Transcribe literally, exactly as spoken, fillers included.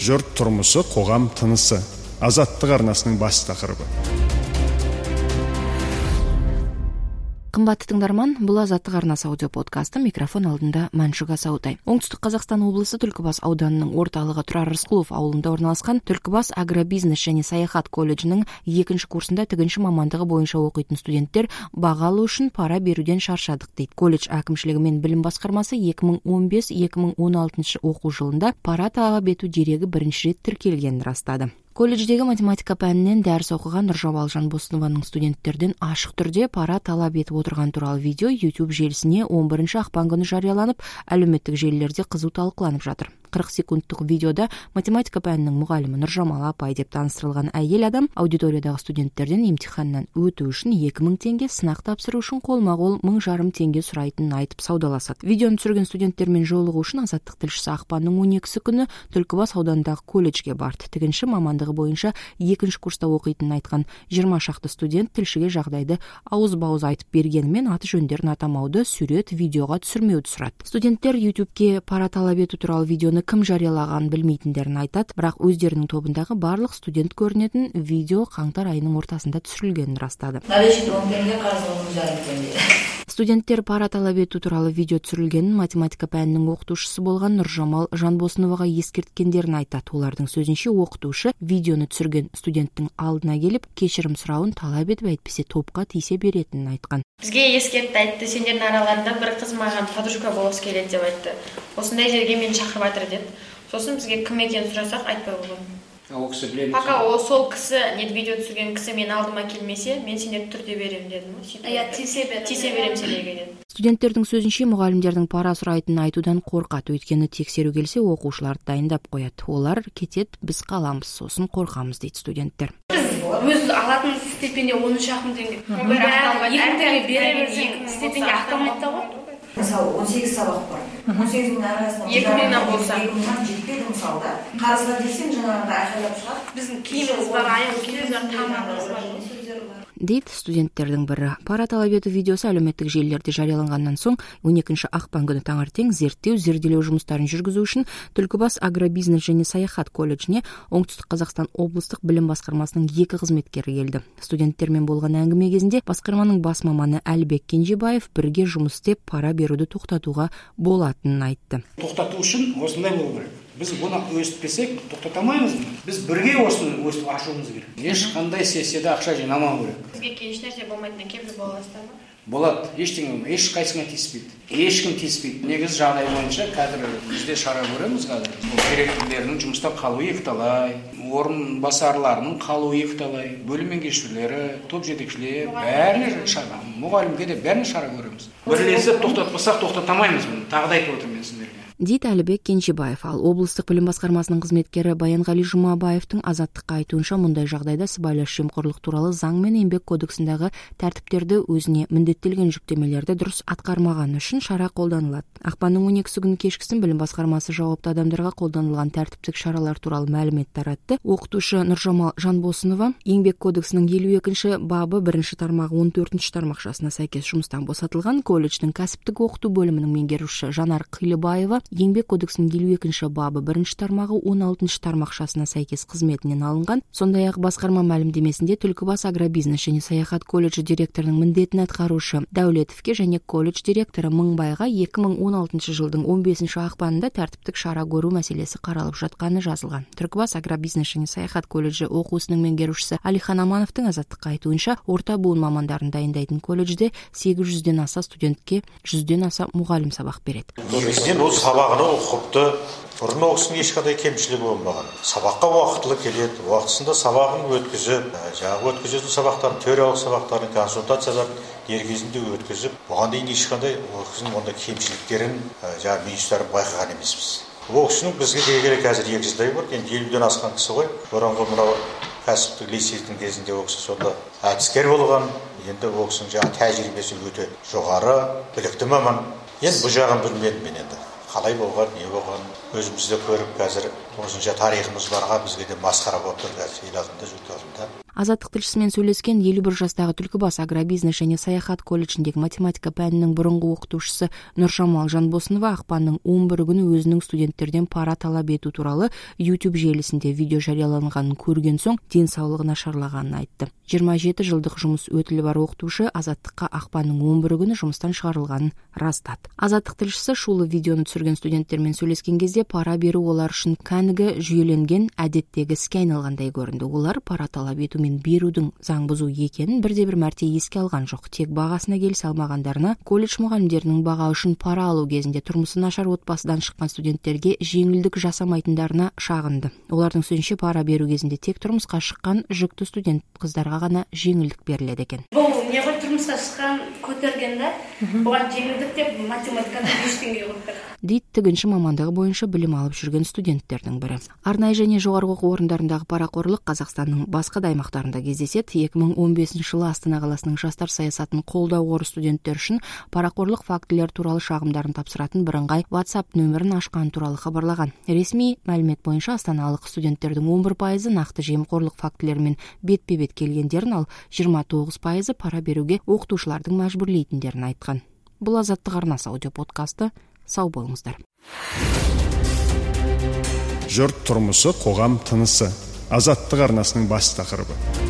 Жұрт тұрмысы, қоғам тынысы. Азаттық арнасының бас тақырыбы. Қымбатты тыңдарман, бұл Азаттық арнасы аудио подкасты, микрофон алдында Мәншүк Асаутай. Оңтүстік Қазақстан облысы Түлкібас ауданының орталығы Тұрар Рысқұлов ауылында орналасқан Түлкібас агробизнес және саяхат колледжінің екінші курсында тігінші мамандығы бойынша оқитын студенттер баға алу үшін пара беруден шаршадық дейді. Колледж әкімшілігі мен білім басқармасы екі мың он бес екі мың он алтыншы оқу жылында пара талап ету дерегі бірінші рет тіркелгенін растады. Колледждегі математика пәнінен дәріс оқыған Нұржамал Жанбосынованың студенттерден ашық түрде пара талап етіп отырған туралы видео YouTube желісіне он бірінші ақпан күні жарияланып, әлеуметтік желілерде қызу талқыланып жатыр. қырық секундтық видеода математика пәнінің мұғалімі Нұржамал апай деп таныстырылған әйел адам аудиториядағы студенттерден емтиханнан өту үшін екі мың теңге, сынақ тапсыру үшін қолма-қол мың жарым теңге сұрайтынын айтып саудаласады. Видеоны түсірген студенттермен жолығу үшін Азаттық тілшісі ақпанның он екісі күні Түлкібас ауданындағы колледжге барды. Тігінші мамандығы бойынша екінші курста оқитынын айтқан жиырма шақты студент тілшіге жағдайды ауызба-ауыз айтып бергенімен аты жөндерін атамауды, сурет, видеоға түсірмеуді сұрады. Студенттер YouTube'ге пара талап ету туралы видеоны кім жариялағанын білмейтіндерін айтады, бірақ өздерінің тобындағы барлық студент көрінетін видео қаңтар айының ортасында түсірілгенін растады. Студенттер пара талап ету туралы видео түсірілгенін математика пәнінің оқытушысы болған Нұржамал Жанбосыноваға ескерткендерін айтады. Олардың сөзінше оқытушы видеоны түсірген студенттің алдына келіп, кешірім сұрауын талап етіп, әйтпесе топқа тисе беретінін айтқан. Бізге ескертті, айтты, сендердің араларында бір қыз маған подружка болғысы келеді деп айтты. Осындай жерге мені шақырып жатыр деді. Сосын бізге кім екенін сұрасақ, айтпай қойған. Пока ол сол кісі, нет, видео түсірген кісі мен алдыма келмесе, мен сендерді түрде беремін дедім. Тисе берем сендерге деді. Студенттердің сөзінше мұғалімдердің пара сұрайтынын айтудан қорқады, өйткені тексеру келсе оқушыларды дайындап қояды. Олар кетеді, біз қаламыз, сосын қорқамыз дейді студенттер. Өз алатын стипендия он үш ақ мың теңге. екі теңге бере берсең, стипендия ақталмайды да ғой. Мысалы он сегіз сабақ бар. он сегіздің арасында екі мыңнан болса, екі мыңнан жетпейді мысалда. Қарызға десең жаңағыда айқайлап шығады. Біздің киіміміз бар, аяқ киіміміз, тамағымыз бар. дейді студенттердің бірі. Пара талап ету видеосы әлеуметтік желілерде жарияланғаннан соң он екінші ақпан күні таңертең зерттеу, зерделеу жұмыстарын жүргізу үшін Түлкібас агробизнес және саяхат колледжіне Оңтүстік Қазақстан облыстық білім басқармасының екі қызметкері келді. Студенттермен болған әңгіме кезінде басқарманың бас маманы Әлібек Кенжебаев бірге жұмыс істеп пара беруді тоқтатуға болатынын айтты. Тоқтату үшін осындай болу керек. Біз бұны өстіпесек, тоқтатамаймыз. Біз бірге осыны өстіп ашуымыз керек. Ешқандай сессияда ақша жинамау керек. Бізге еш нәрсе болмайтынына кепіл боласыздар ма? Болады, ештеңе болмайды, еш қайсыңа тиіспейді. Ешкім тиіспейді. Негізі жағдай бойынша қазір бізде шара көреміз қазір. Директорлерінің жұмыста қалуы екіталай, орынбасарларының қалуы екіталай, бөлім меңгерушілері, топ жетекшілері, бәріне шара, мұғалімге де бәріне шара көреміз. Бірлесіп тоқтатпасақ тоқтатамаймыз бұны. Тағы да айтып отырмын мен сіздерге. дейді Әлібек Кенжебаев. Ал облыстық білім басқармасының қызметкері Баянғали Жұмабаевтың Азаттыққа айтуынша, мұндай жағдайда сыбайлас жемқорлық туралы заң мен еңбек кодексіндегі тәртіптерді өзіне міндеттелген жүктемелерді дұрыс атқармағаны үшін шара қолданылады. Ақпанның он екісі күні кешкісін білім басқармасы жауапты адамдарға қолданылған тәртіптік шаралар туралы мәлімет таратты. Оқытушы Нұржамал Жанбосынова еңбек кодексінің елу екінші бабы бірінші тармағы он төртінші тармақшасына сәйкес жұмыстан босатылған. Колледждің кәсіптік оқыту бөлімінің меңгерушісі Жанар Қилыбаева еңбек кодексінің елу екінші бабы бірінші тармағы он алтыншы тармақшасына сәйкес қызметінен алынған. Сондай-ақ басқарма мәлімдемесінде Түлкібас агробизнес және саяхат колледжі директорының міндетін атқарушы Дәулетовке және колледж директоры Мыңбайға екі мың он алтыншы жылдың он бесінші ақпанында тәртіптік шара көру мәселесі қаралып жатқаны жазылған. Түлкібас агробизнес және саяхат колледжі оқу ісінің меңгерушісі Алихан Амановтың Азаттыққа айтуынша, орта буын мамандарын дайындайтын колледжде сегіз жүзден аса студентке жүзден аса мұғалім сабақ береді. Сабағыны оқыпты, бұрын оқысының ешқандай кемшілігі болмаған. Сабаққа уақытылы келеді, уақытысында сабағын өткізіп, жаңағы өткізетін сабақтарын, теориялық сабақтарын, консультацияларын дер кезінде өткізіп, бұған дейін ешқандай оқысының онда кемшіліктерін жаңағы минустарын байқаған емеспіз. Ол кісінің бізге келгелі қазір екі жылдай бар, енді елуден асқан кісі ғой. Бұрынғы мынау кәсіптік лицейдің кезінде ол кісі сонда әдіскер болған, енді ол кісінің жаңағы тәжірибесі өте жоғары, білікті маман. Енді бұл жағын білмедім мен енді. Қалай болған, не болған, өзімізді көріп қазір осынша тарихымыз барға бізге де масқара болып тұр қазір ел алдында, жұрт алдында. Азаттық тілшісімен сөйлескен елу бір жастағы Түлкібас агробизнес және саяхат колледжіндегі математика пәнінің бұрынғы оқытушысы Нұржамал Жанбосынова ақпанның он бірі күні өзінің студенттерден пара талап ету туралы YouTube желісінде видео жарияланғанын көрген соң денсаулығы нашарлағанын айтты. жиырма жеті жылдық жұмыс өтілі бар оқытушы Азаттыққа ақпанның он бірі күні жұмыстан шығарылғанын растады. Азаттық тілшісі шулы видеоны түсірген студенттермен сөйлескен кезде пара беру олар үшін кәнігі жүйеленген әдеттегі іске айналғандай көрінді. Олар пара талап ету мен берудің заң бұзу екенін бірде-бір мәрте еске алған жоқ. Тек бағасына келісе алмағандарына, колледж мұғалімдерінің баға үшін пара алу кезінде тұрмысы нашар отбасыдан шыққан студенттерге жеңілдік жасамайтындарына шағынды. Олардың сөзінше пара беру кезінде тек тұрмысқа шыққан жүкті студент қыздарға ғана жеңілдік беріледі екен. Бұл не ғой тұрмысқа шыққан көтергенде, бұған жеңілдік деп математикада ештеңе жоқ. Дейді тігінші мамандығы бойынша білім алып жүрген студенттердің бірі. Арнайы және жоғарғы оқу орындарындағы парақорлық Қазақстанның басқа да аймақтарында кездеседі. екі мың он бесінші жылы Астана қаласының жастар саясатын қолдау қоры студенттер үшін парақорлық фактілер туралы шағымдарын тапсыратын бірыңғай WhatsApp нөмірін ашқан туралы хабарлаған. Ресми мәлімет бойынша астаналық студенттердің он бір пайызы нақты жемқорлық фактілерімен бетпе-бет келгендерін, ал жиырма тоғыз пайызы пара беруге оқытушылардың мәжбүрлейтіндерін айтқан. Бұл Азаттық арнасы аудио подкасты. Сау болыңыздар. Жұрт тұрмысы, қоғам тынысы. Азаттық арнасының бас тақырыбы.